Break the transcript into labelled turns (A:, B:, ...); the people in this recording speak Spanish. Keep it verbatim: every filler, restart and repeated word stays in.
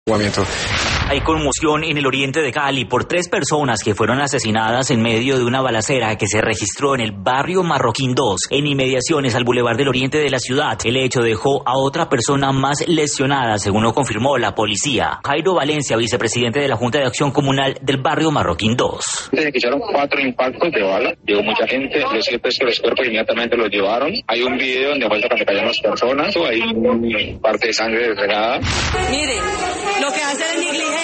A: Hay conmoción en el oriente de Cali por tres personas que fueron asesinadas en medio de una balacera que se registró en el barrio Marroquín dos, en inmediaciones al Boulevard del Oriente de la ciudad. El hecho dejó a otra persona más lesionada, según lo confirmó la policía. Jairo Valencia, vicepresidente de la Junta de Acción Comunal del barrio Marroquín dos.
B: Se escucharon cuatro impactos de bala, llegó mucha gente, lo cierto es que los cuerpos inmediatamente los llevaron. Hay un video donde muestra cuando cayeron las personas, hay parte de sangre regada.
C: Mire, lo que hace es negligencia.